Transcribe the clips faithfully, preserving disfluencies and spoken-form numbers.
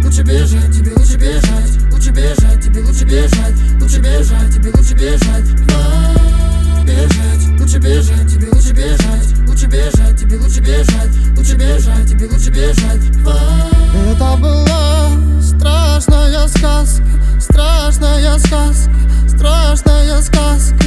лучше бежать, тебе лучше бежать, лучше бежать, тебе лучше бежать, лучше бежать, тебе лучше бежать, бежать, лучше бежать, тебе лучше бежать, лучше бежать, тебе лучше бежать, лучше бежать, тебе лучше бежать. Это была страшная сказка, страшная сказка, страшная сказка.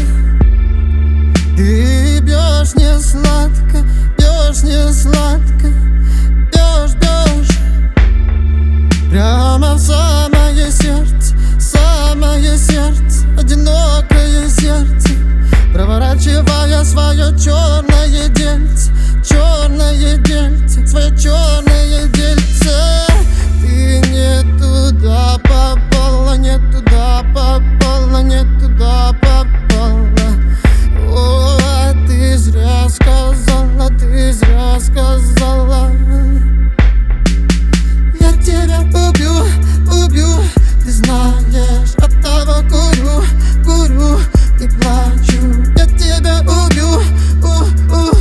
Ты бьешь не сладко, бьешь не сладко, бьешь, бьешь прямо в самое сердце, самое сердце, одинокое сердце, проворачивая свое черное дельце, черное дельце, свое черное дельце. Ты не туда попала, не туда попала, не туда попала. О, ты зря сказала, ты зря сказала. Я тебя убью, убью, ты знаешь, от того курю, курю и плачу. Я тебя убью, у, у.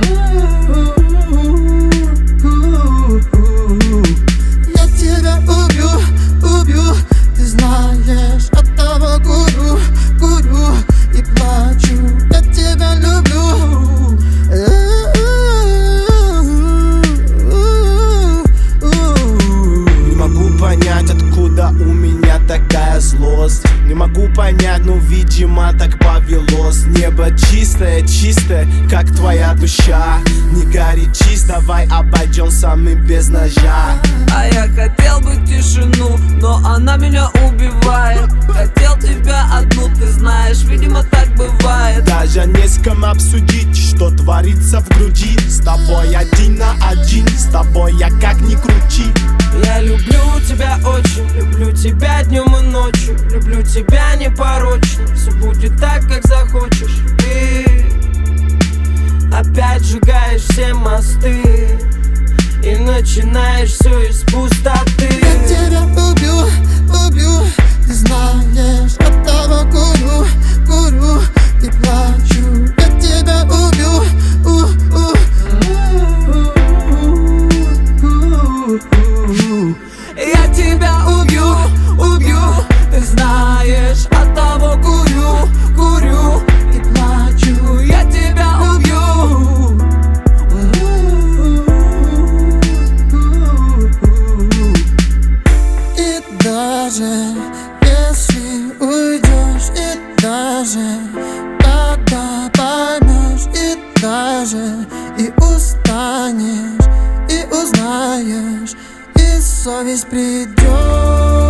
Я тебя убью, убью, ты знаешь, от того курю, курю и плачу. Я тебя люблю. Не могу понять, откуда у меня такая злость. Не могу понять, но видимо так повелось. Небо чистое, чистое, как твоя душа. Не горячись, давай обойдемся мы без ножа. А я хотел бы тишину, но она меня убивает. Хотел тебя одну, ты знаешь, видимо так бывает. Даже не с кем обсудить, что творится в груди. С тобой один на один, с тобой я как ни крути. Я люблю тебя очень, люблю тебя днем и ночью. Люблю тебя непорочно, все будет так, как захочешь. Ты опять сжигаешь все мосты и начинаешь все из пустоты. Я тебя убью, убью, ты знаешь, от того курю, курю и плачу. Я тебя убью, у, у. Я тебя убью, убью, ты знаешь, от того курю, курю и плачу. Я тебя убью. И даже если уйдешь, и даже когда поймешь, и даже и устанешь, и узнаешь, и совесть придет.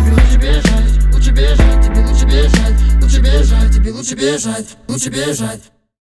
Лучше бежать, лучше бежать.